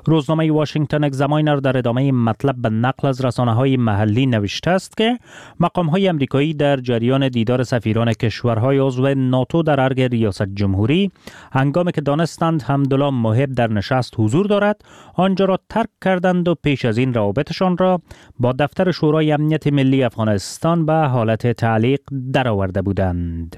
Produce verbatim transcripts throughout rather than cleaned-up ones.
روزنامه واشنگتن اگزاماینر در ادامه مطلب به نقل از رسانه‌های محلی نوشته است که مقام‌های آمریکایی در جریان دیدار سفیران کشورهای عضو ناتو در ارگ ریاست جمهوری هنگامی که دانستند حمدالله محب در نشست حضور دارد آنجا را ترک کردند و پیش از این روابطشان را با دفتر شورای امنیت ملی افغانستان به حالت تعلیق درآورده بودند.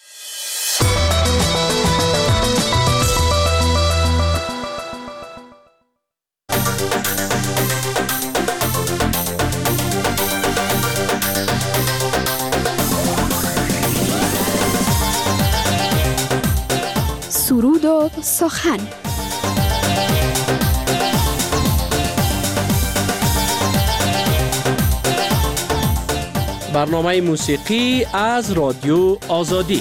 سرود و سخن. برنامه موسیقی از رادیو آزادی.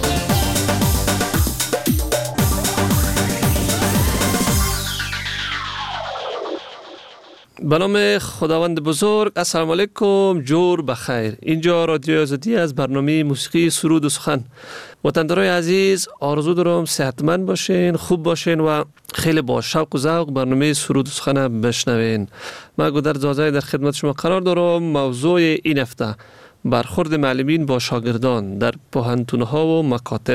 به نام خداوند بزرگ. السلام علیکم، جور بخیر. اینجا رادیو آزادی از برنامه موسیقی سرود و سخن. وطندارای عزیز، آرزو دارم صحتمند باشین، خوب باشین و خیلی با شوق و ذوق برنامه سرود و سخن بشنوین. من گودرز زازای در خدمت شما قرار دارم. موضوع این هفته برخورد معلمین با شاگردان در پوهنتون‌ها و مکاتب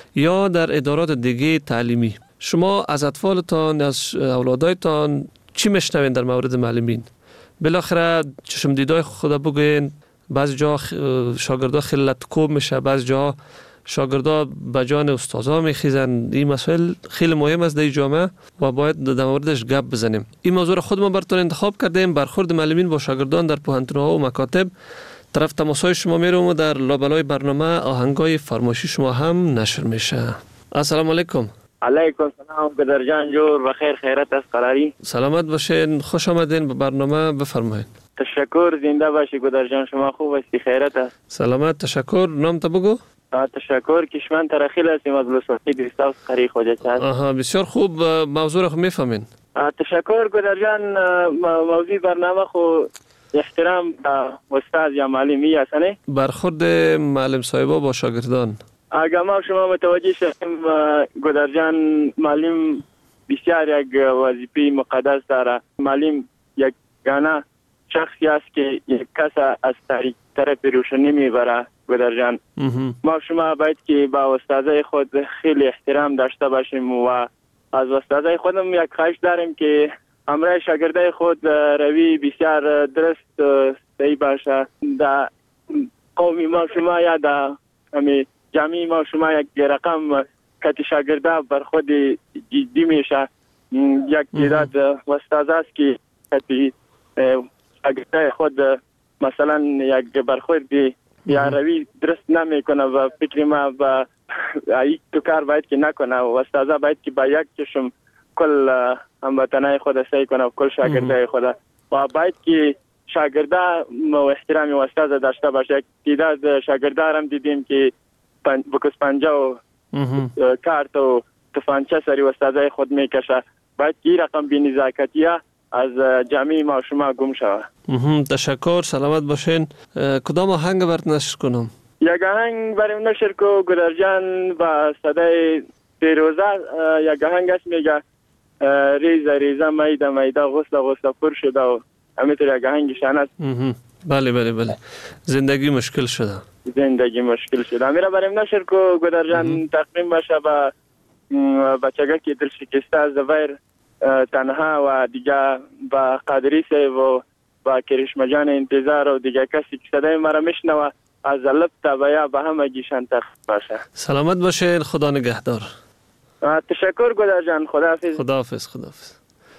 یا در ادارات دیگه تعلیمی. شما از اطفالتان، از اولادایتان چی میشنوین در مورد معلمین؟ بالاخره چشم دیدای خدا بگوین. بعضی جا شاگردا خیلی لطکوب میشه، بعضی جا شاگردا به جان استادا میخیزن. این مسئله خیلی مهم است در جامعه و باید در موردش گپ بزنیم. این موضوع را خودمان براتون انتخاب کردیم، برخورد معلمین با شاگردان در پوهنتون‌ها و مکاتب. طرف تماس‌های شما میرم و در لابلای برنامه آهنگای فرمایشی شما هم نشر میشه. السلام علیکم. علیکم سلام قدر جان، جور بخیر، خیرت از قراری. سلامت باشین، خوش آمدین به برنامه، بفرمایید. تشکر، زنده باشی قدر جان، شما خوب هستی، خیرت است. سلامت، تشکر. نام تا بگو. تشکر، کشمن ترخیل هستیم از بلوسوفی دوستاوس قری خوجت هست. آها، بسیار خوب. موضوع رو میفهمین. تشکر قدر جان. موضوع برنامه خو احترام استاد یا معلمی است نه؟ برخورد معلم صاحبا با شاگردان. اگر ما شما متوجه شدیم گودر جان، معلم بسیار یک وظیفه مقدس داره. معلم یک گانه شخصی است که یک کس از طرف روشنی میبره. گودر جان، ما شما باید که با استادای خود خیلی احترام داشته باشیم و از استادای خودم یک خواهش داریم که همراه شاگردای خود روی بسیار درست صحیح باشه. در قومی ما شما یا در همی جمعی ما شما یک رقم کتی شاگرده بر خود جدی میشه. یک تعداد استاد است که کتی شاگرده خود مثلا یک برخورد یا روی درست نمیکنه و فکر ما و یک تو کار باید که نکنه و استاد باید که با یک چشم کل هموطنای خود سعی کنه و کل شاگرده خود و باید که شاگرده و احترام استاد داشته باشه. یک تعداد شاگرده هم دیدیم که بکس پنجه و کارت و تفانچه سری استادای خود میکشه. باید که این رقم بی نزاکتی از جمعی ما شما گم شود. تشکر، سلامت باشین. کدام آهنگ برات نشر کنم؟ یک آهنگ بریم نشر کو گدر جان با صدای فیروزه. یک آهنگ است میگه ریزه ریزه میده میده غصه غصه پر شده و همینطور یک آهنگشان است. بله بله بله. زندگی مشکل شده. زندگی مشکل شده. میره بریم نشر کو گدر جان تقدیم باشه با بچگاه که دل شکسته از زویر تنها و دیگه با قادری صاحب و با کرشمه جان انتظار و دیگه کسی که صدای مرا میشنوه از لب تا بیا به همه گیشان تقدیم باشه. سلامت باشین، خدا نگهدار. تشکر گدر جان، خداحافظ. خداحافظ خداحافظ.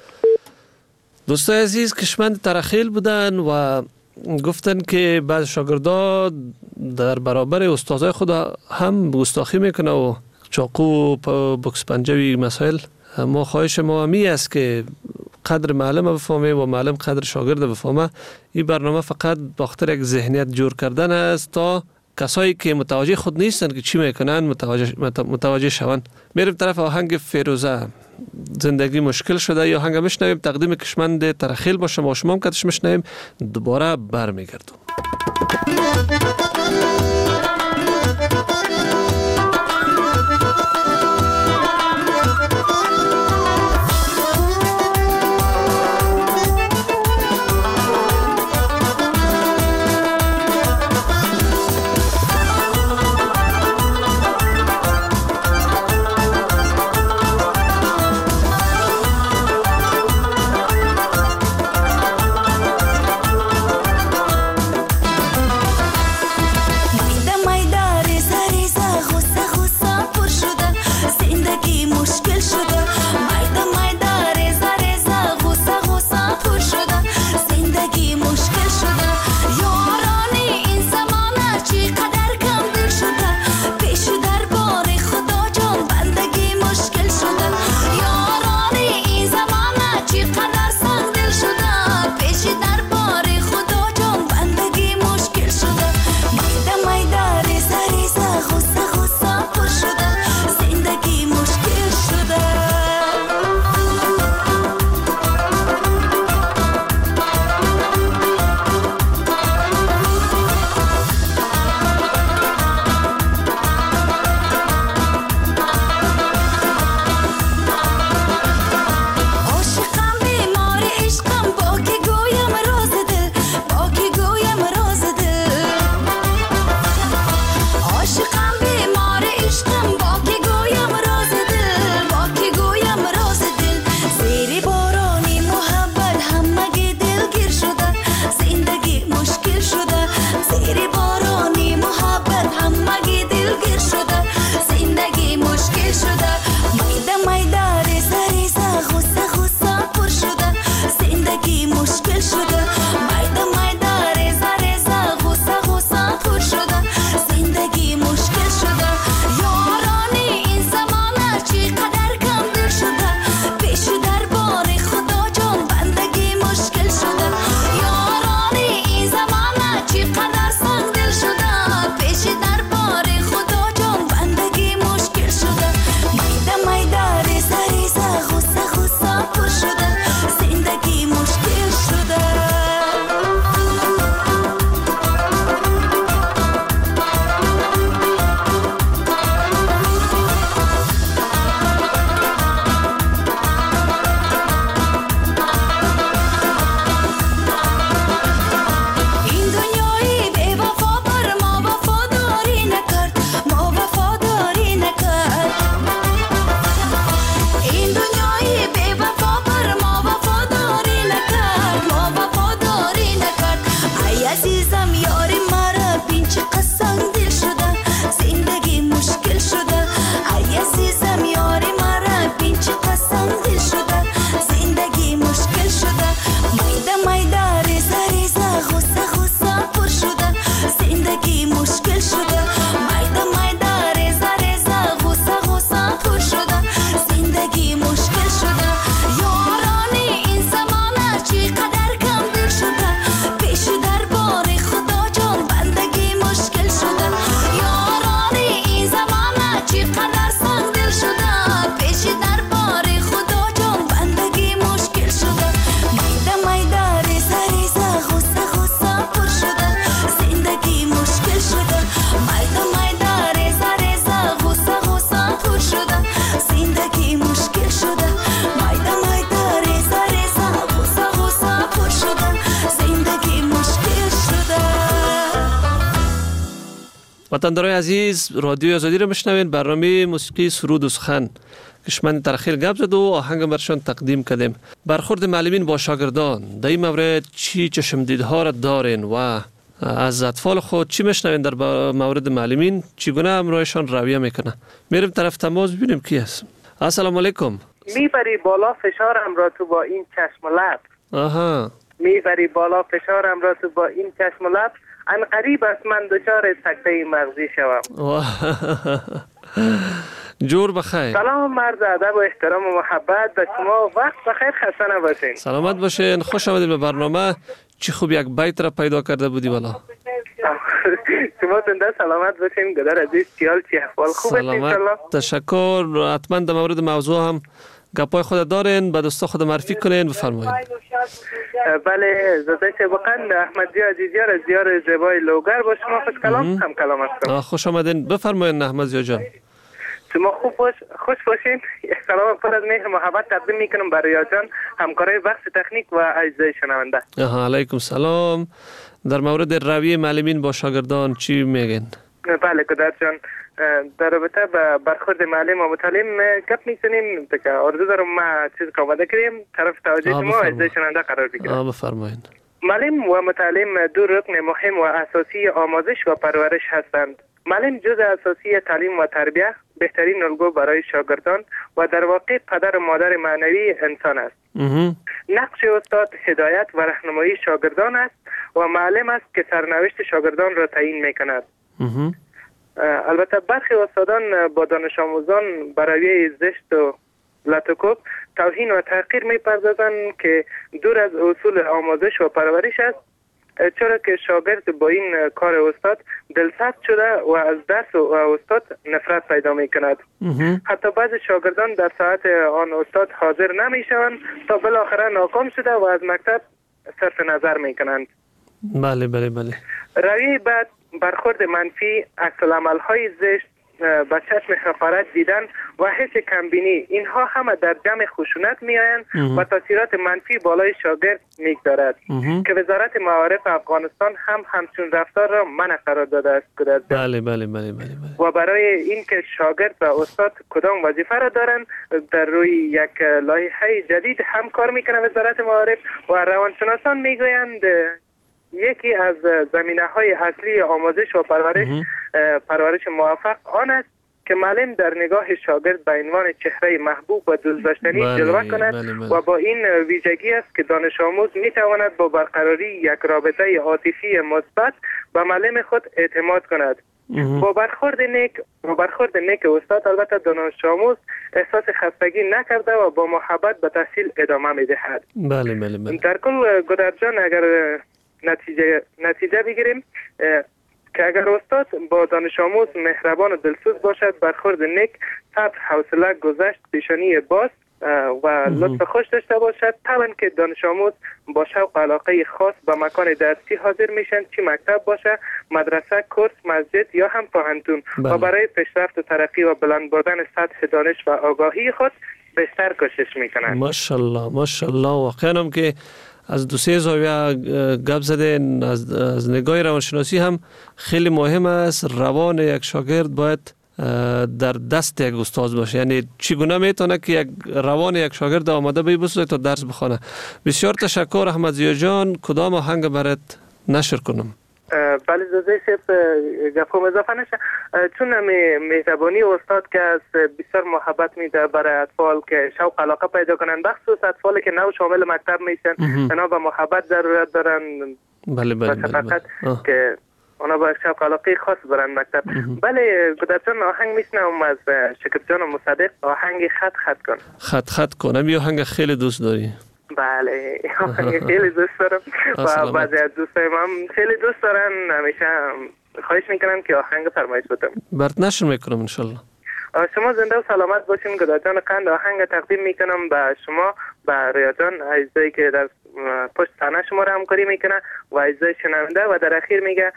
دوستای عزیز، کشمند ترخیل بودن و گفتن که بعض شاگردا در برابر استادای خود هم گستاخی میکنه و چاقو و بکس پنجوی مسائل. ما خواهش ما همی است که قدر معلم بفهمه و معلم قدر شاگرد بفهمه. این برنامه فقط بخاطر یک ذهنیت جور کردن است تا کسایی که متوجه خود نیستن که چی میکنن متوجه متوجه شوند. میریم طرف آهنگ فیروزه، زندگی مشکل شده. یا آهنگ میشنویم، تقدیم کشمند ترخیل باشه. ما شما هم کتش میشنویم، دوباره برمیگردیم. وطندارای عزیز، رادیو آزادی رو میشنوین. برنامه موسیقی سرود و سخن کشمن ترخیل گپ زد و آهنگ برشان تقدیم کردیم. برخورد معلمین با شاگردان در این مورد چی چشمدیدها را دارین و از اطفال خود چی میشنوین در مورد معلمین چگونه همراهشان رویه میکنه؟ میریم طرف تماس ببینیم کی هست. السلام علیکم. میبری بالا فشارم را تو با این چشم و لب. آها. میبری بالا فشارم را تو با این چشم و لب. ان قریب است من دچار سکته مغزی شوم. جور بخیر. سلام مرد ادب و احترام و محبت به شما. وقت بخیر، خسته نباشین. سلامت باشین. خوش آمدید به برنامه. چی خوب یک بیت را پیدا کرده بودی والا. شما زنده سلامت باشین. گدر عزیز چیال چی احوال خوب است ان شاء الله؟ تشکر. حتما در مورد موضوع هم گپای خود دارین، به دوستا خود معرفی کنین، بفرمایید. بله، زاده شبقند احمد جی عزیزیار از دیار زیبای لوگر با شما خوش کلام هم کلام هستم. خوش آمدین. بفرمایید احمد جی جان. شما خوب باش، خوش باشین. سلام پر از مهر محبت تقدیم میکنم برای جان، همکارای بخش تکنیک و اجزای شنونده. آها، علیکم سلام. در مورد رویه معلمین با شاگردان چی میگین؟ بله کدر جان، در رابطه با برخورد معلم و متعلم گپ میزنیم که آرزو دارم ما چیز که آماده کنیم طرف توجه شما اجزای شنونده قرار بگیرم. آه بفرمایید. معلم و متعلم دو رکن مهم و اساسی آموزش و پرورش هستند. معلم جزء اساسی تعلیم و تربیت، بهترین الگو برای شاگردان و در واقع پدر و مادر معنوی انسان است. نقش استاد هدایت و راهنمایی شاگردان است و معلم است که سرنوشت شاگردان را تعیین میکند. البته برخی استادان با دانش آموزان برای زشت و لطکوب توهین و تحقیر میپردازند که دور از اصول آموزش و پرورش است، چرا که شاگرد با این کار استاد دلسرد شده و از درس و استاد نفرت پیدا می کند. حتی بعض شاگردان در ساعت آن استاد حاضر نمی شوند تا بالاخره ناکام شده و از مکتب صرف نظر می کنند. بله بله بله. رویه بعد برخورد منفی، عکس العمل های زشت، با چشم حقارت دیدن و حس کمبینی، اینها همه در جمع خشونت می آیند و تاثیرات منفی بالای شاگرد میگذارد که وزارت معارف افغانستان هم همچون رفتار را منع قرار داده است. بله بله بله بله. و برای اینکه شاگرد و استاد کدام وظیفه را دارند در روی یک لایحه جدید هم کار میکنه وزارت معارف و روانشناسان میگویند یکی از زمینه‌های اصلی آموزش و پرورش پرورش موفق آن است که معلم در نگاه شاگرد به عنوان چهره محبوب و دوست داشتنی جلوه کند بله بله. و با این ویژگی است که دانش آموز میتواند با برقراری یک رابطه عاطفی مثبت به معلم خود اعتماد کند. با برخورد نیک با برخورد نیک استاد البته دانش آموز احساس خستگی نکرده و با محبت به تحصیل ادامه میدهد. بله بله بله. در کل گدر جان، اگر نتیجه نتیجه بگیریم که اگر استاد با دانش آموز مهربان و دلسوز باشد، برخورد نیک، صبر، حوصله، گذشت، پیشانی باز و لطف خوش داشته باشد، طبعا که دانش آموز با شوق و علاقه خاص به مکان درسی حاضر میشن، چه مکتب باشه، مدرسه، کورس، مسجد یا هم پوهنتون و برای پیشرفت و ترقی و بلند بردن سطح دانش و آگاهی خود بیشتر کوشش میکنند. ماشاءالله ماشاءالله. واقعا هم که از دو سه زاویه گپ زدین. از, از نگاه روانشناسی هم خیلی مهم است روان یک شاگرد باید در دست یک استاد باشه. یعنی چگونه میتونه که یک روان یک شاگرد آماده بی بسازه تا درس بخونه. بسیار تشکر احمد ضیا جان. کدام آهنگ برات نشر کنم؟ بله زاده شف گفتم اضافه نشه، چون مهربانی استاد که از بسیار محبت میده برای اطفال که شوق علاقه پیدا کنن، بخصوص اطفالی که نو شامل مکتب میشن، اونا به محبت ضرورت دارن. بله بله بله, بله. که اونا با شوق علاقه خاص برن مکتب. بله گدرچون آهنگ میشنم از شکر جان و مصدق، آهنگ خط خط کن. خط خط کنم. یه آهنگ خیلی دوست داری؟ بله آهنگ خیلی دوست دارم و بعضی از دوستایم هم خیلی دوست دارن. همیشه خواهش میکنم که آهنگ فرمایش بدم. برات نشر میکنم انشالله. شما زنده و سلامت باشین. گداجان قند آهنگ تقدیم میکنم به شما، به ریاضان عزیزی که در پشت صحنه شما را همکاری میکنه و عزیزی شنونده، و در اخیر میگه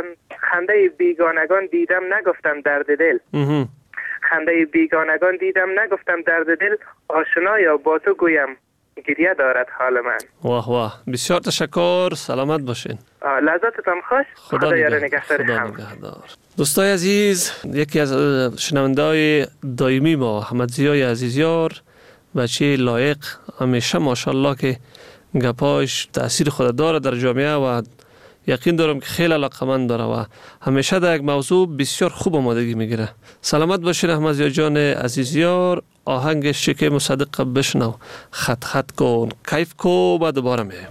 خنده بیگانگان دیدم نگفتم درد دل. خنده بیگانگان دیدم نگفتم درد دل، آشنا یا با تو گویم گریه دارد حال من. واه واه، بسیار تشکر، سلامت باشین. لحظاتتان خوش. خدا, خدا یار نگه. نگهدار خدا هم. نگهدار. دوستای عزیز، یکی از شنونده‌های دائمی ما احمد ضیا عزیزیار، بچه لایق، همیشه ماشاءالله که گپاش تاثیر خود داره در جامعه و یقین دارم که خیلی علاقمند داره و همیشه در یک موضوع بسیار خوب آمادگی میگیره. سلامت باشین احمد ضیا جان عزیزیار. آهنگ شکم مصدق بشنو، خط خط کن، کیف کو، بعد دوباره میایم.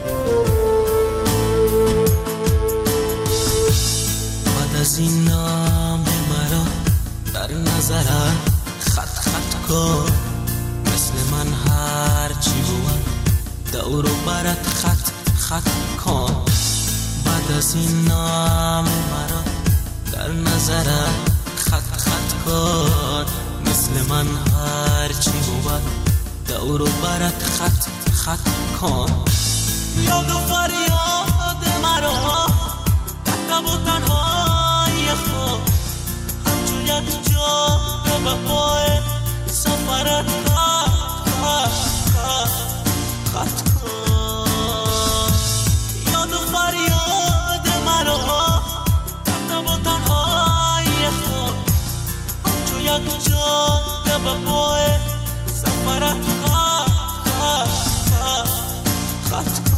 بعد از این نام مرا در نظرت خط خط کن، مثل من هر چی بود دور و برت خط خط کن. بعد از این نام مرا در نظرت خط خط کن، مثل من هر چی بود دور و برت خط خط کن. یاد و فریاد مرا تک و تنهای خود، همچون یک جا به پای سفرت خط خط خط کن. یاد و فریاد مرا تک و تنهای خود، همچون یک جا به پای سفرت خط خط خط کن.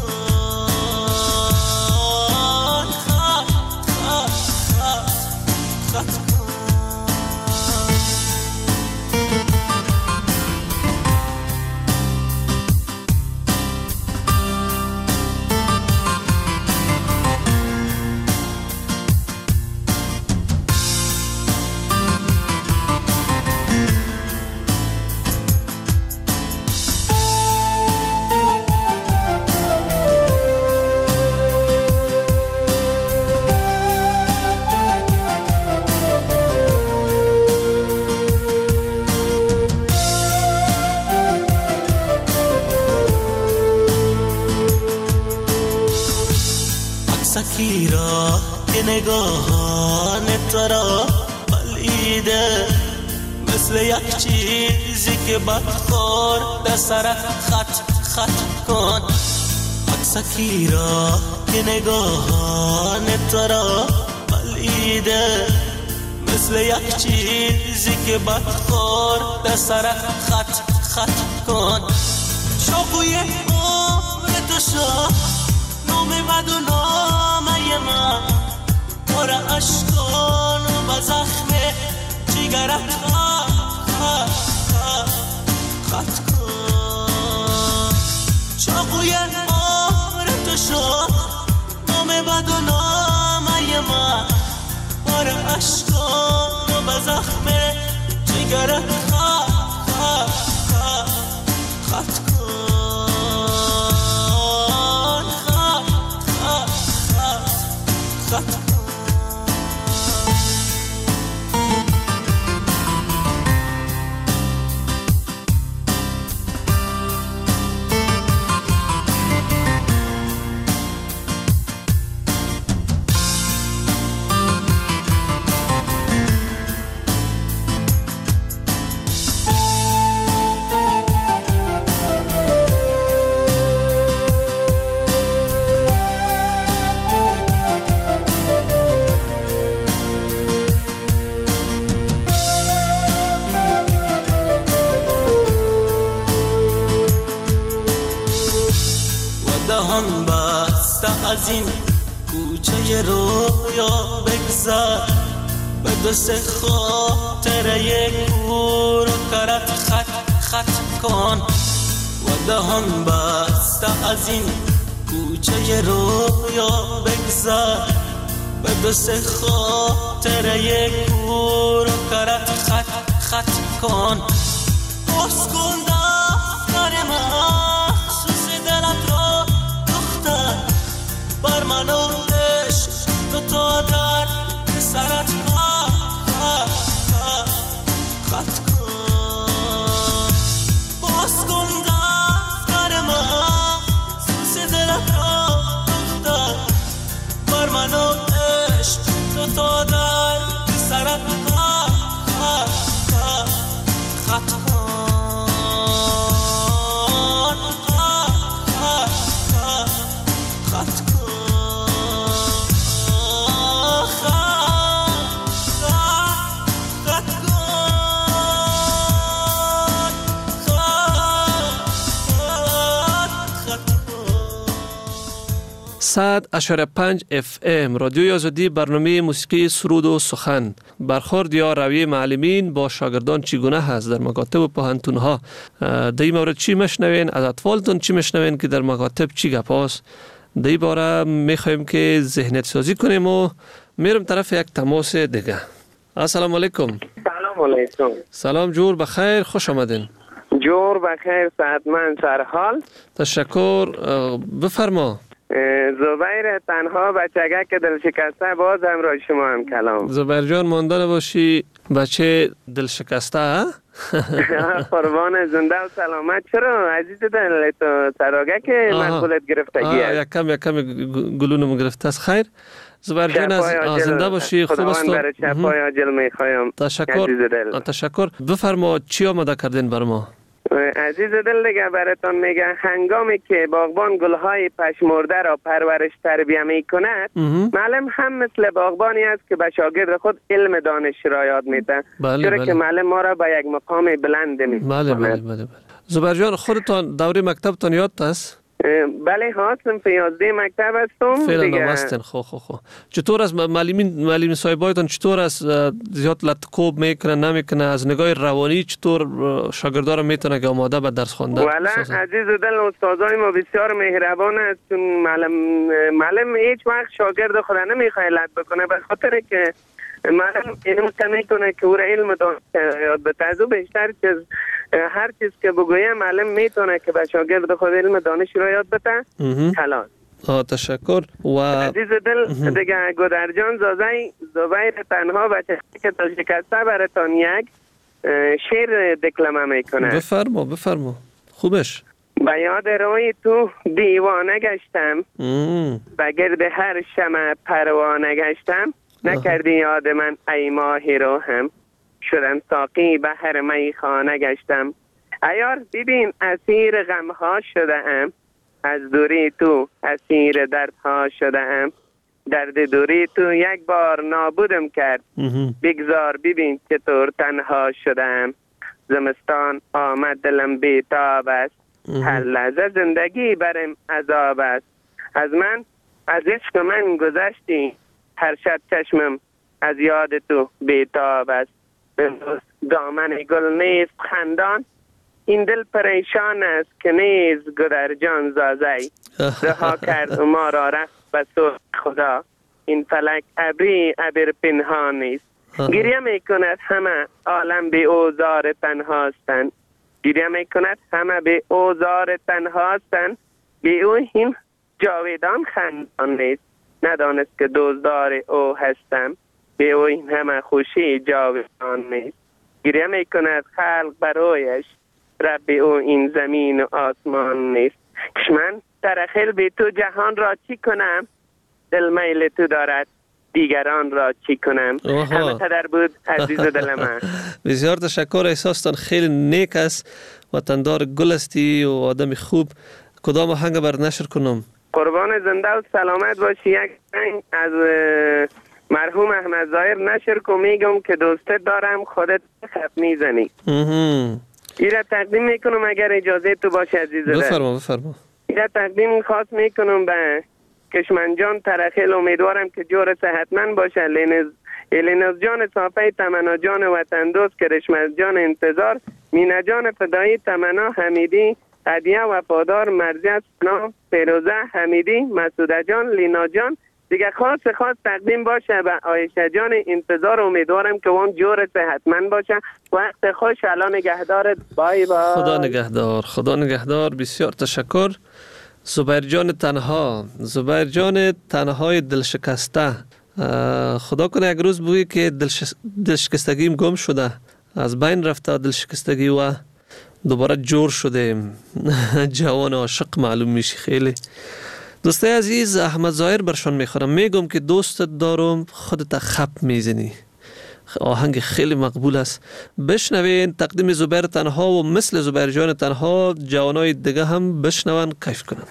سکی را که نگاهان تو را بلیده، مثل یک چیزی که بدخور در سرت خط خط کن. سکی را که نگاهان تو را بلیده، مثل یک چیزی که بدخور در سرت خط خط کن. شاقوی عمر تو شد نام بد و نامه من، پر اشکان و زخم جگرت خط خط کن. چاقوی عمر تو شد نام بد و نامه من، پر اشکان و زخم جگرت خط خط کن. دهان بسته از این کوچه رویا بگذر، به دست خاطر یک کور و کرت خط خط کن. و دهان بسته از این کوچه رویا بگذر، به دست خاطر یک کور و کرت خط خط کن. باز کن دفتر مخصوص دلت را دختر، بر من و عشق تو تا در سرت خط خط کن. باز کن دفتر مخصوص دلت را دختر، بر من و عشق تو تا در سرت خط خط کن. صد اشاره پنج اف ام رادیوی آزادی برنامه موسیقی سرود و سخن. برخورد یا رویه معلمین با شاگردان چگونه هست در مکاتب و پوهنتون ها؟ در این مورد چی مشنوین؟ از اطفالتون چی مشنوین که در مکاتب چی گپ هست؟ در این باره میخوایم که ذهنیت سازی کنیم و میرم طرف یک تماس دیگه. السلام علیکم. سلام علیکم. سلام جور بخیر، خوش آمدین. جور بخیر، صحتمند، سرحال. تشکر. بفرما. زبیر تنها بچگه که دل شکسته باز همراه شما هم کلام. زبیر جان مانده باشی بچه دل شکسته. قربان، زنده و سلامت. چرا عزیز دل تو سراغه که مسئولیت گرفتگی است؟ یک کم یک کم گلونم گرفته است. خیر زبیر جان از زنده باشی، خوب است. خداوند برای شفای عاجل میخوایم. تشکر. تشکر. بفرما چی آماده کردین بر ما؟ عزیز دل دیگه براتون میگه هنگامی که باغبان گلهای پشمرده را پرورش تربیه میکند، معلم هم مثل باغبانی است که به شاگرد خود علم دانش را یاد میده. بله چرا بله. که معلم ما را به یک مقام بلند میکند. بله بله بله بله. زبیر جان خودتان دوره مکتبتان یاد است؟ بله ها، صنف یازده مکتب هستم. فعلا نوستن. خو خو خو چطور است معلمین معلم صاحبایتان چطور است؟ زیاد لطکوب میکنه نمیکنه؟ از نگاه روانی چطور شاگردا را میتونه که آماده به درس خواندن؟ والا عزیز دل استادای ما بسیار مهربان است. چون معلم معلم هیچ وقت شاگرد خود نمیخواد لط بکنه، به خاطر که معلم علم کمی کنه که او را علم دانش یاد بده. از او بیشتر چیز هر چیز که بگویم معلم میتونه که به شاگرد خود علم دانش را یاد بده. خلاص. آه تشکر. و عزیز دل دیگه گودرجان زازای زبیر تنها بچه که دل شکسته براتون یک شعر دکلمه میکنه. بفرما بفرما. خوبش. به یاد روی تو دیوانه گشتم، به گرد هر شمع پروانه گشتم، نکردی یاد من ای ماهی رو هم، شدم ساقی به هر میخانه گشتم. ایار ببین اسیر غمها شده ام، از دوری تو اسیر دردها شده ام، درد دوری تو یک بار نابودم کرد، بگذار ببین چطور تنها شده ام. زمستان آمد دلم بیتاب است، هر لحظه زندگی برم عذاب است. از من از عشق من گذشتی، هر شب چشمم از یاد تو بیتاب است. دامن گل نیست خندان، این دل پریشان است که نیز گودرجان زازی. رها کرد ما را رفت به سوی خدا، این فلک ابری ابر پنهان نیست. گریه میکند همه عالم به اوزار تنهاستند، گریه میکند همه به اوزار تنهاستند. به او این جاویدان خندان نیست، ندانست که دوزدار او هستم. به او این همه خوشی جاویدان نیست. گریه میکند خلق برایش، رب او این زمین و آسمان نیست. کش من ترخیل به تو جهان را چی کنم، دل میل تو دارد دیگران را چی کنم. همه قدر بود عزیز دل من. بسیار تشکر. احساستان خیلی نیک است، وطندار گل استی و آدم خوب. کدام آهنگ بر نشر کنم؟ قربان زنده و سلامت باشی. یک آهنگ از مرحوم احمد ظاهر نشر کن، میگم که دوستت دارم خودت خط میزنی. ایره تقدیم میکنم اگر اجازه تو باشه عزیز دل. بفرما بفرما. ایره تقدیم خاص میکنم به کشمن جان ترخیل، امیدوارم که جور صحتمند باشه. لینز الیناز جان صافی تمنا جان وطن دوست، کرشمز جان انتظار، مینا جان فدایی تمنا حمیدی، هدیه وفادار مرزیت سنا فیروزه حمیدی، مسعوده جان لینا جان. دیگه خاص خاص تقدیم باشه به عایشه جان انتظار. امیدوارم که اون جور صحتمند باشه. وقت خوش. الان نگهدارت. بای بای. خدا نگهدار. خدا نگهدار. بسیار تشکر. زبیر جان تنها، زبیر جان تنهای دل شکسته. خدا کنه یک روز بگی که دل شکستگیم گم شده، از بین رفته دل شکستگی و دوباره جور شده. جوان عاشق معلوم میشی. خیلی دوستای عزیز، احمد ظاهر برشان میخورم. میگم که دوستت دارم خودت خپ میزنی. آهنگ خیلی مقبول است. بشنوین. تقدیم زبیر تنها و مثل زبیر جان تنها جوانای دیگه هم بشنون کیف کنن.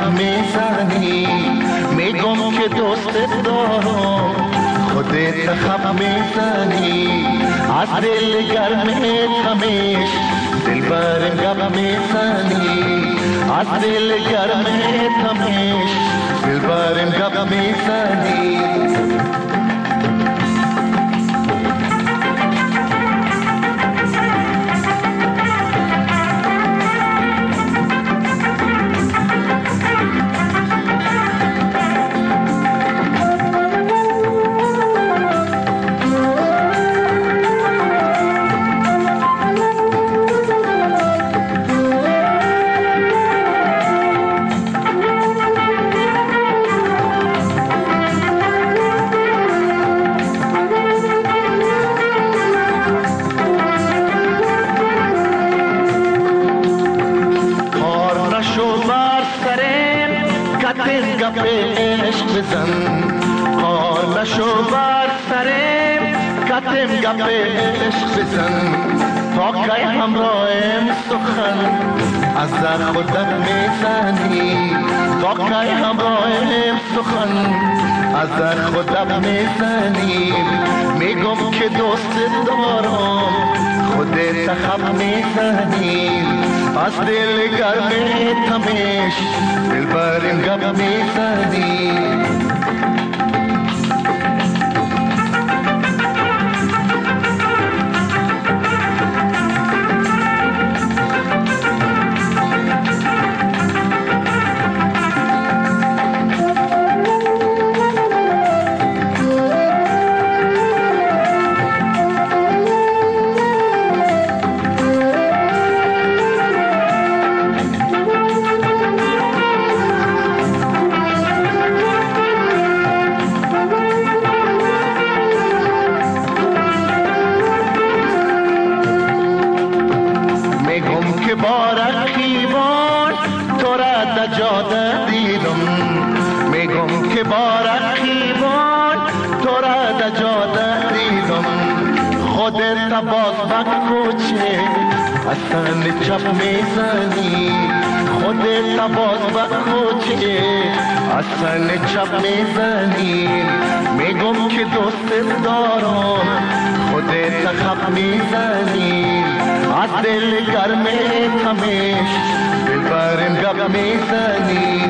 خب میزنی، میگم که دوست دارم خودت خب میزنی، از دل گرمت همیش دل برم گپ میزنی، از دل گرمت همیش دل برم گپ میزنی. کار نشو بر سرم کتم گپ عشق بزن، تا که همراهم سخن از در خودت میزنی، تا که همراهم سخن از در خودت میزنی، میگم که دوست دارم خودت خب میزنی، از دل گرمت همیش دل برم گپ میزنی. چپ میزنی خودت باز با کوچه اصلا چپ میزنی، میگم که دوست دارم خودت خب میزنی، از دل گرمت همیش دل برم گپ میزنی.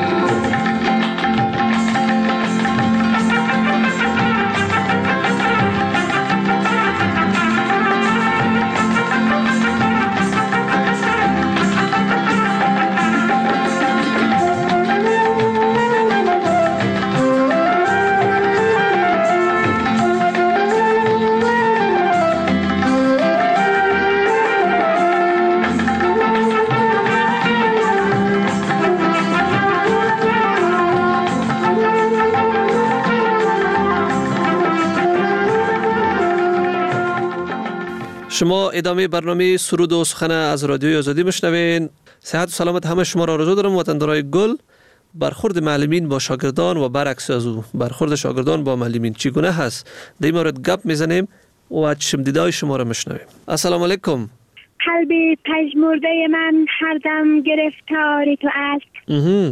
شما ادامه برنامه سرود و سخن از رادیوی آزادی میشنوین. صحت و سلامت همه شما را آرزو دارم. وطندارای گل، برخورد معلمین با شاگردان و برعکس از او برخورد شاگردان با معلمین چگونه هست؟ در این مورد گپ میزنیم و چشم دیدای شما را میشنویم. السلام علیکم. قلبی پژمرده من هر دم گرفتار تو است،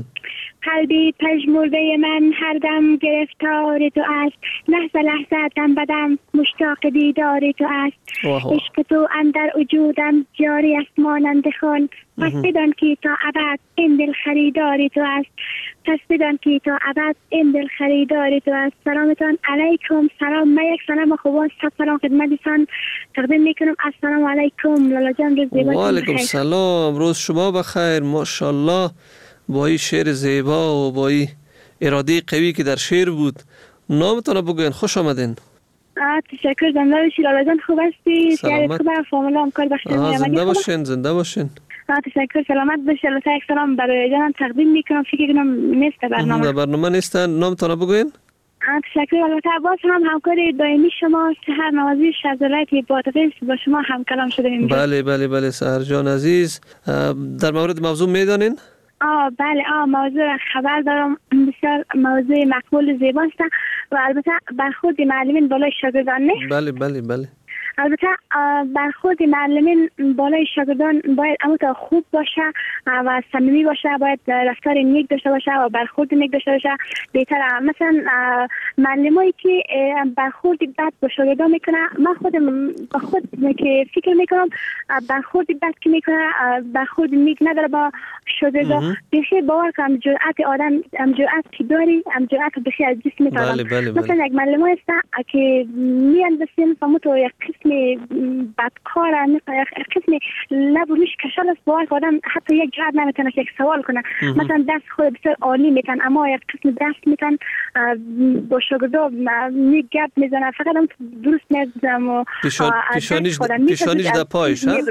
قلبی پژمرده من هر دم گرفتار تو است، لحظه لحظه دم بدم مشتاق دیدار تو است، عشق تو اندر وجودم جاری است مانند خون، پس بدان که تا ابد این دل خریدار تو است، پس بدان که تا ابد این دل خریدار تو است. سلامتان علیکم. سلام. من یک سلام خوبان صد سلام خدمتتان تقدیم میکنم. السلام علیکم لالا جان. روز زیبا. و علیکم سلام. روز شما بخیر. ماشاءالله با این شعر زیبا و با این اراده قوی که در شعر بود. نامتان بگوین. خوش آمدین. تشکر. زنده باشید لالا جان. خوب هستی؟ سلامت. خوبه. فامیلا هم کار بخیر. زنده باشین. زنده باشین. تشکر. سلامت باشید. البته یک سلام برای جانم تقدیم میکنم. فکر کنم نیست برنامه. برنامه نیست. نامتان بگوین. تشکر. البته باز هم همکار دائمی شما سحر نوازی شهزادی با تفیز با شما هم کلام شدیم. بله بله بله سحر جان عزیز. در مورد موضوع میدانین؟ آه بله. آه موضوع خبر دارم. بسیار موضوع مقبول زیباست و البته برخورد معلمین بالای شاگردان نه. بله بله بله. البته برخورد معلمین بالای شاگردان باید اما خوب باشه و صمیمی باشه، باید رفتار نیک داشته باشه و برخورد نیک داشته باشه. بهتره مثلا معلمایی که برخورد بد با شاگردان میکنه، من خودم با خود که فکر میکنم برخورد بد که میکنه برخورد نیک نداره با شاگردان. بخیر باور کنم جرأت آدم ام جرأت که داری ام جرأت بخیر از جسم میتونم. بله بله بله. مثلا یک معلم هست که میان بسیم فهمتو یک قسم بدکار، یک قسم لب و روش کشال است، باور آدم حتی یک جرأت نمیتونه که یک سوال کنه. مثلا دست خود بسیار عالی میتن اما یک قسم دست میتن با شاگردان نیک گپ میزنه، فقط هم درست نمیزنم و پیشانیش پیشانیش در پایش ها؟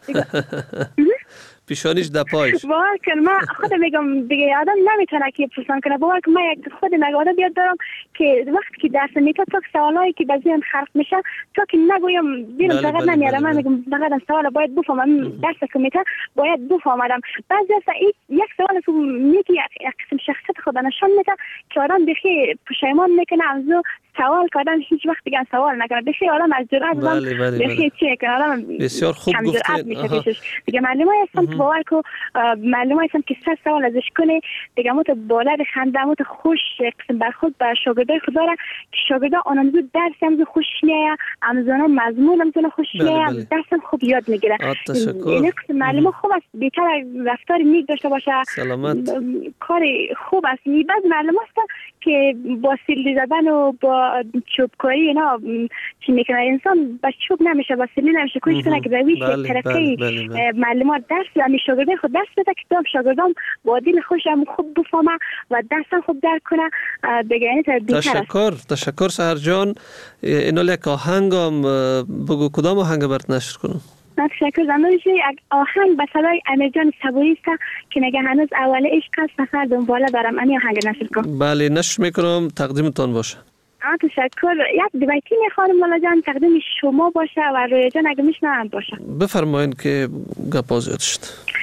پیشانیش در پایش. باور کن من خودم میگم دیگه آدم نمیتونه که پرسان کنه. باور کن من یک خودم یک آدم بیاد دارم که وقتی که درس میده تا سوالایی که بعضی هم خرق میشه تا که نگویم دیرم فقط نمیارم. من میگم فقط سوال باید بفهمم، درس که میده باید بفهمم. بعضی از یک سوال که میگه یک قسم شخصیت خود نشان میده که آدم دیگه پشیمان میکنه از سوال کردن هیچ وقت دیگه سوال نکنه. بخیر آدم از جرأت بله بله بخیر چه کنه آدم بسیار خوب گفتین. دیگه معلمای هستن که باور کو معلمای هستن که سه سوال ازش کنه دیگه مت بالا خنده مت خوش قسم برخورد با شاگردای خود داره که شاگردا آنم درس هم خوش میاد، امزانا مضمون هم خوش میاد، درس هم خوب یاد میگیره. این قسم معلم خوب است، بهتر رفتار نیک داشته باشه، سلامت کار خوب است. بعضی معلم هستن که با سیلی زدن و با چوبکاری اینا چی میکنه انسان با چوب نمیشه، با سیلی نمیشه کوشش کنه که رویش ترقی معلومات درس یعنی شاگردای خود درس بده که دام شاگردام با دل خوشم خوب بفهمه و درسم خوب درک کنه. دیگه تشکر تشکر سحر جان. اینا یک آهنگم بگو کدام آهنگ برات نشر کنم؟ تشکر. زمانش یک آهنگ به صدای امیر جان صبوری است که میگه هنوز اول عشق است سفر دنباله دارم. این آهنگ نشر کن. بله نشر میکنم، تقدیمتان باشه. تشکر. یک دیبایتی میخوام مولا جان تقدیم شما باشه و رویا جان اگه میشنم باشه. بفرمایین که گپ زیاد شد.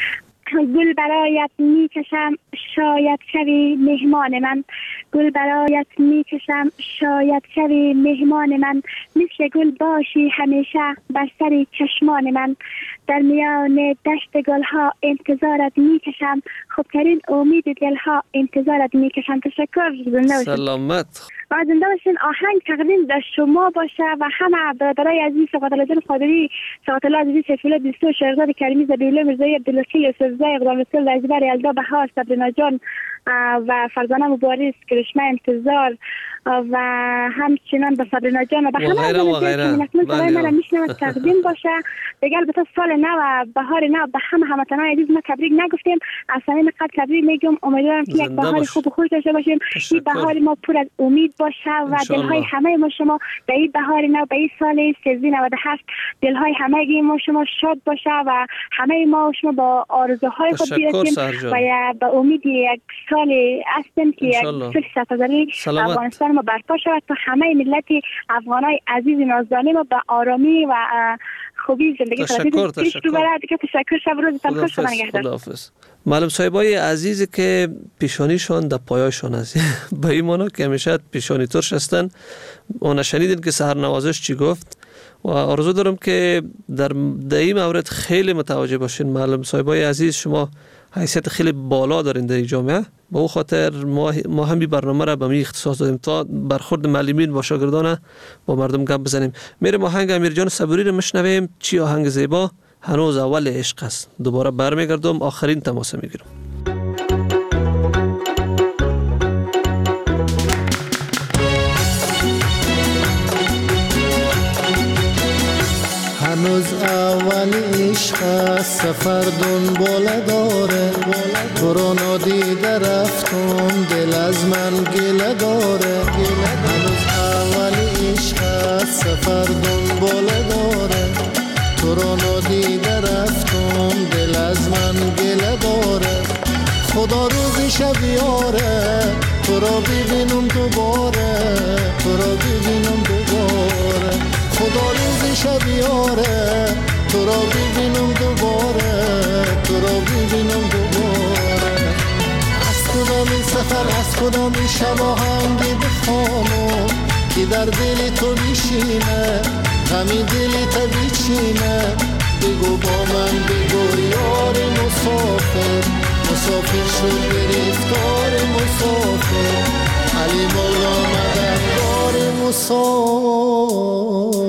گل برایت میکشم شاید شوی مهمان من، گل برایت میکشم شاید شوی مهمان من، مثل گل باشی همیشه بر سر چشمان من، در میان دشت گلها انتظارت میکشم، خوبترین امید دلها انتظارت میکشم. تشکر. سلامت و زنده باشین. آهنگ تقدیم در شما باشه و همه برای عزیز سقاط الله جان قادری، سقاط الله عزیز سیفالله دوستو، شهرزاد کریمی، زبیله مرزایی، عبداللطیف یوسفزای، اقدام رسول رزبر، یلدا بهار، صبرینا جان و فرزانه مبارز، کرشمه انتظار و همچنان به صبرینا جان و به همه غیره و غیره من میشنم تقدیم باشه. دیگه البته سال نو و بهار نو به همه هموطنان عزیز ما تبریک نگفتیم، از صمیم قلب تبریک میگم. امیدوارم که یک بهار خوب و خوش داشته باشیم. این بهار ما پر از امید باشه و دلهای همه ما شما به این بهار نو به این سال سیزده نود و هفت دلهای همه ما شما شاد باشه و همه ما شما با آرزوهای خود برسیم و به امید یک سال هستیم که یک سال سفزاری افغانستان ما برپا شود تا همه ملت افغانای عزیز نازدانی ما به آرامی و خوبی زندگی تشکر تشکر تشکر. شب روزتان خوش. خدا نگهدار. خداحافظ. معلم صاحبای عزیزی که پیشانیشان در پایشان است به این معنی که همیشه پیشانی ترش هستن. اون شنیدین که سحر نوازش چی گفت و آرزو دارم که در این مورد خیلی متوجه باشین. معلم صاحبای عزیز شما حیثیت خیلی بالا دارین در این جامعه، با او خاطر ما, ما همین برنامه را به می اختصاص دادیم تا برخورد معلمین با شاگردان با مردم گپ بزنیم. میریم آهنگ امیر جان صبوری رو میشنویم. چی آهنگ زیبا، هنوز اول عشق است. دوباره برمیگردم آخرین تماس میگیرم. هنوز اول عشق است سفر دنباله داره، تو رو نادیده رفتم دل از من گله داره. هنوز اول عشق است سفر دنباله داره، تو رو نادیده رفتم دل از من گله داره. خدا روزی شب یاره تو رو ببینم دوباره، تو رو ببینم دوباره. خدا روزی شب یاره تو رو ببینم دوباره، تو رو ببینم دوباره. از کدام این سفر از کدام این شب آهنگی بخوانم که در دل تو بشینه، غمی دلی تبیچینه بگو با من بگو یار مسافر مسافر شد گرفتار مسافر علی مولا مددگار مسافر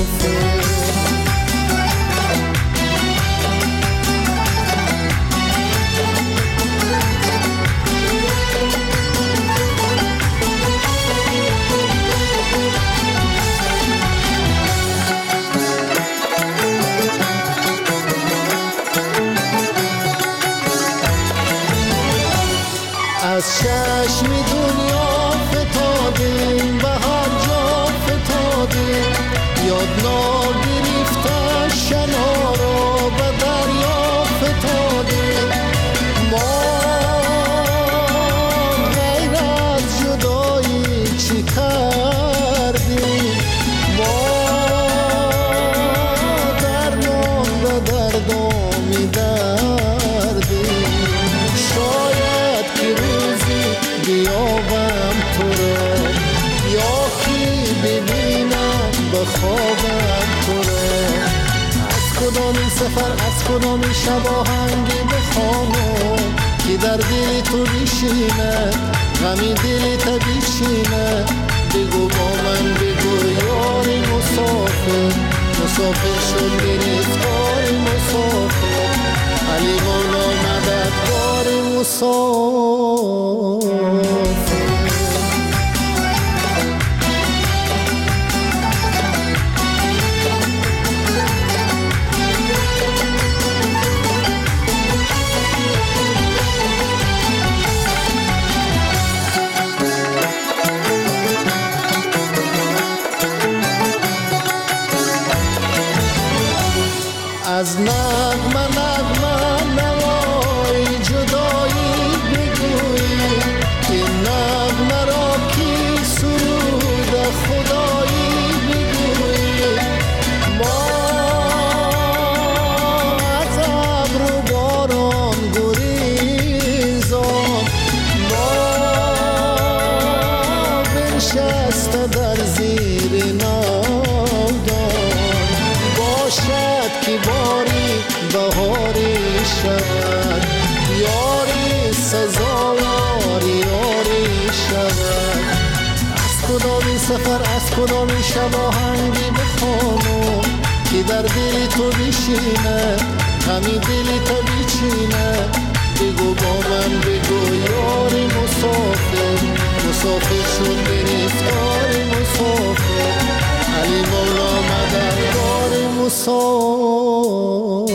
از چشم دنیا فتادیم به هر جا فتادیم یاد ناگرفته شنا را به دریا فتادیم ما غیر از جدایی چی کردیم ما درمان به دردامی دردیم شاید که بیابم تو را یا کی ببینم به خوابم تو را از کدامی سفر از کدامی شب آهنگی بخوانم که در دل تو بشینه غمی دل تو بشینه بگو با من بگو یار مسافر مسافر شد گرفتار مسافر علی مولا مددگار مسافر از نغمه نغمه نوای جدایی بگویی این نغمه را کی سرود خدایی بگویی ما از ابر و باران گریزان ما بنشسته در زیر ناودان باشد که باری بهاری شود یاری سزاواری یاری شود از کدامی سفر از کدامی شب آهنگی بخوانم که در دل تو بشینه غمی دل تو بچینه بگو با من بگو یاری مسافر مسافر شد گرفتار مسافر علی مولا مددگار مسافر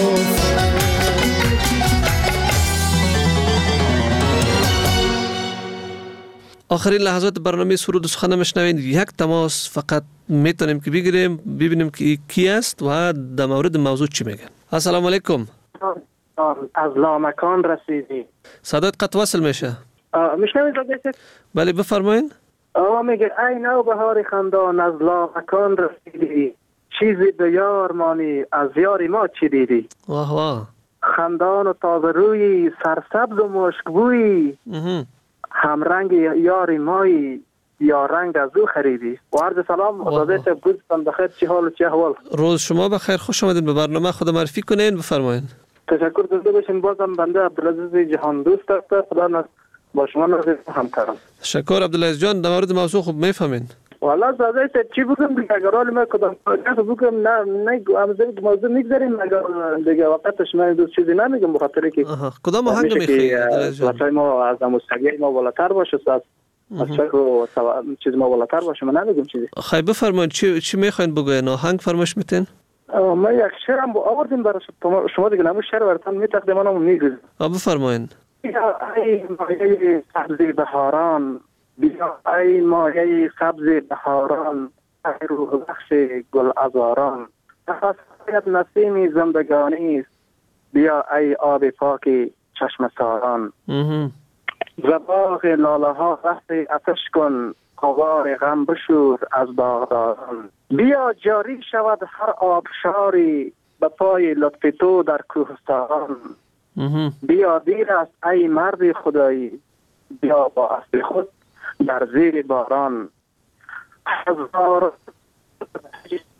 آخرین لحظات برنامه سرود و سخن میشنوید. یک تماس فقط میتونیم که بگیریم ببینیم که کی است و در مورد موضوع چی میگن. السلام علیکم. از لامکان رسیدی. صدات قطع وصل میشه. میشنوید صدات؟ بله بفرمایید. آقا میگه ای نوبهار خندان از لامکان رسیدی چیزی به یار مانی از یاری ما چی دیدی. واه واه. خندان و تازه روی سرسبز و مشکبویی هم رنگ یاری مایی یا رنگ از او خریدی. و عرض سلام حضرت بودتان بخیر چی حال و چی احوال. روز شما بخیر خوش آمدید به برنامه. خود معرفی کنین بفرمایید. تشکر داشته باشین. بازم بنده عبدالعزیز جهان دوست است. خدا نصیب با شما نصیب همکارم. تشکر عبدالعزیز جان. در مورد موضوع خوب میفهمین. والله زاده چی بگم دیگه اگر حال ما کدام کار بگم نه نه امروز موضوع میگذاریم اگر دیگه وقتش من دو چیزی نمیگم بخاطر که کدام آهنگ میخوایی واسه ما از مستقیم ما بالاتر باشه از از چه چیز ما بالاتر باشه من نمیگم چیزی. خیلی بفرمایید چی چی میخواین بگوین آهنگ فرمایش میتین؟ ما یک شعرم آوردیم برای شما دیگه نمو شعر براتون میتقدیم منم میگم. بفرمایید. ای مایه سبزی بهاران بیا ای مایه سبز بهاران ای روح بخش گل ازاران نفسیت نسیمی زندگانی است بیا ای آب پاک چشم ساران زباغ لاله ها رفت اتش کن قوار غم بشور از باغداران بیا جاری شود هر آبشاری به پای لطف تو در کوهستان بیا دیر است ای مرد خدایی بیا با اصل خود در زیر باران هزار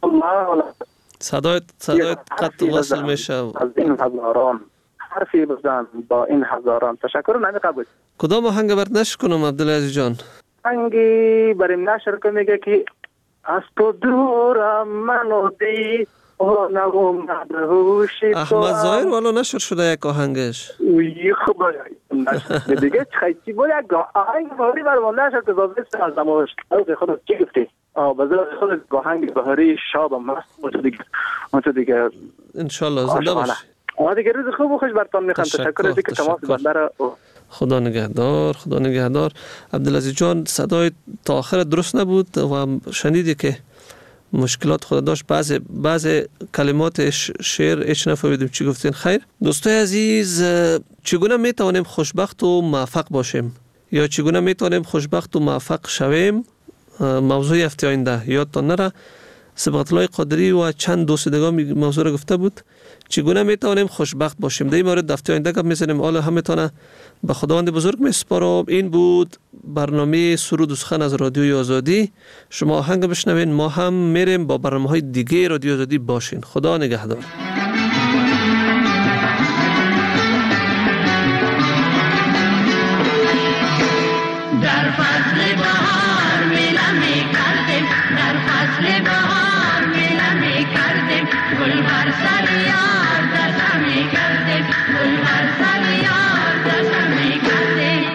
صدای صدای قطع وصل میشه. از این هزاران حرفی بزن با این هزاران. تشکر نمی قبول. کدام آهنگ برات نشر کنم عبدالعزیز جان؟ آهنگی بریم نشر که میگه که از تو دورم منو دی او نگم ندهوشی تو. احمد ظاهر والا نشر شده یک آهنگش. اوی خوب نشر دیگه خیلی بود یک آهنگ بهاری برام نشر که زابست از دماغش از خودت چی گفتی؟ آه بذار خودت آهنگ بهاری شاب مست اونجا دیگه اونجا دیگه انشالله زنده باشی. آه دیگه روز خوب و خوش براتون میخوام. تشکر از اینکه تماس بنده رو. خدا نگهدار، خدا نگهدار. عبدالعزیز جان صدای تا آخر درست نبود و شنیدی که مشکلات خود داشت. بعضی بعضی کلمات شعر هیچ نفهمیدیم چی گفتین. خیر دوستای عزیز، چگونه میتوانیم خوشبخت و موفق باشیم یا چگونه میتوانیم خوشبخت و موفق شویم؟ موضوع هفته آینده یادتان نره. صبغت الله قادری و چند دوست دیگه موضوع را گفته بود چگونه میتوانیم خوشبخت باشیم. در این مورد هفته آینده گپ میزنیم. حالا همتون به خداوند بزرگ میسپارم. این بود برنامه سرود و سخن از رادیوی آزادی. شما آهنگ بشنوین، ما هم میریم با برنامه‌های دیگه رادیو آزادی باشین. خدا نگهدار. در فصل بهار میله میکردیم، در فصل بهار میله میکردیم، گل بر سر یار دست میکردیم، گل بر سر یار دست میکردیم.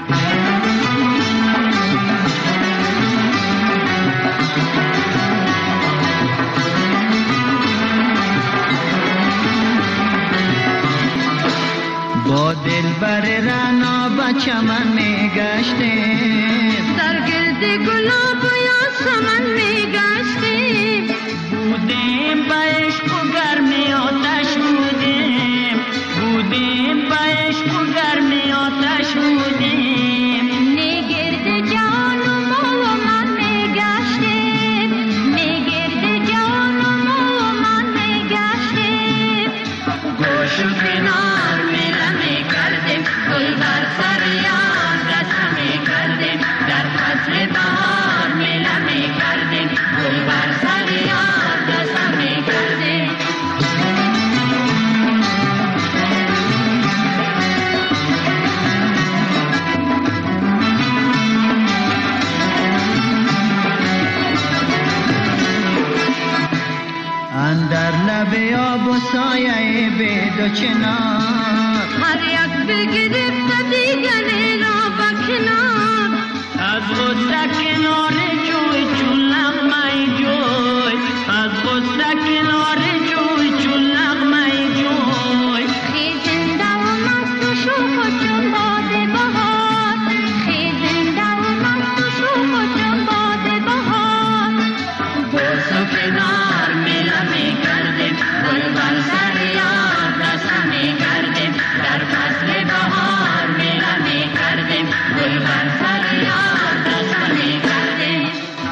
با دل بر رنا با چمن میگشتیم، در گرد گلاب و یاسمن میگشتیم، بودیم با عشق و گرمی آتش بودیم، بودیم با عشق و گرمی آتش بودیم. نگرد جان و مال و من میگشتیم، نگرد جان و مال و من میگشتیم. گوش و کنار میله میکردیم، گل بر سر یار دست میکردیم، در فصل بهار میله میکردیم، گل بر سر یار دست میکردیم. اندر لب آب و سایه بید و چنار، هر یک بگرفت دیگری را بکنار. از غصه کنار جوی چون لغمه جوی، از غصه کنار جوی چون لغمه جوی. خیزنده و مست و شوخ و چون باد بهار، خیزنده و مست و شوخ و چون باد بهار. بوس و کنار میله میکردیم، گل بر سر یار دست میکردیم، در فصل بهار میله میکردیم، گل بر سر یار دست میکردیم.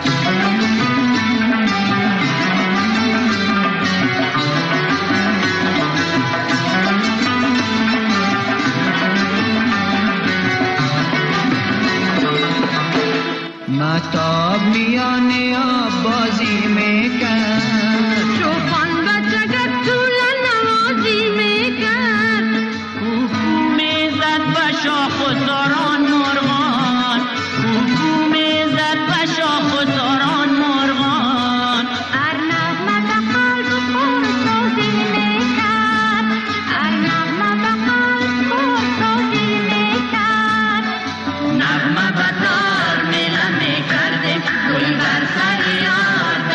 مهتاب میان آب بازی میکرد، چوپان بچگک طول نوازی میکرد. کوکو میزد به شاخ و ساران مرغان، کوکو میزد به شاخ و ساران مرغان. هر نغمه به قلب خور سازی میکرد، هر نغمه به قلب خور سازی میکرد. نغمه به تار میله میکردیم، گل بر سر یار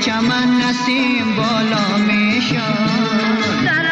چمن نسیم بالا میشد.